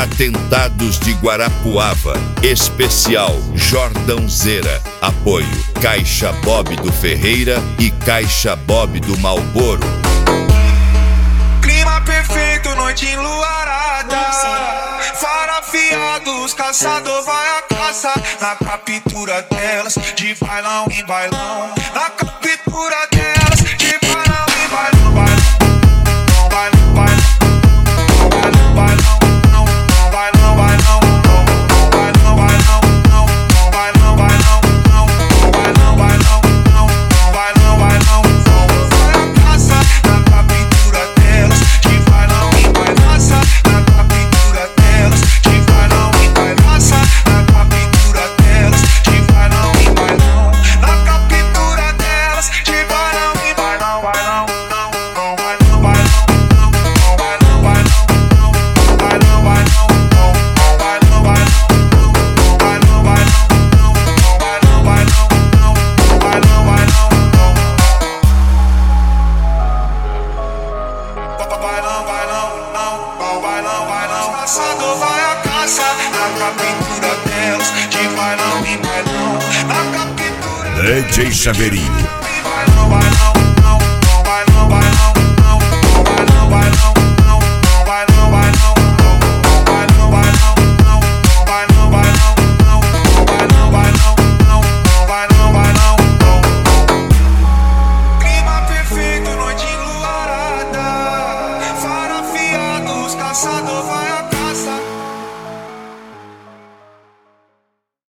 Atentados de Guarapuava, especial Jordãozeira. Apoio Caixa Bob do Ferreira e Caixa Bob do Malboro. Clima perfeito, noite enluarada. Farafiados, caçador vai à caça. Na captura delas, de bailão em bailão. Na captura delas, de bailão em bailão. Bailão, bailão, bailão, bailão. Caçador vai à caça, na captura delas, de bailão em bailão. Na captura DJ Chaveirinho. bailão, bailão.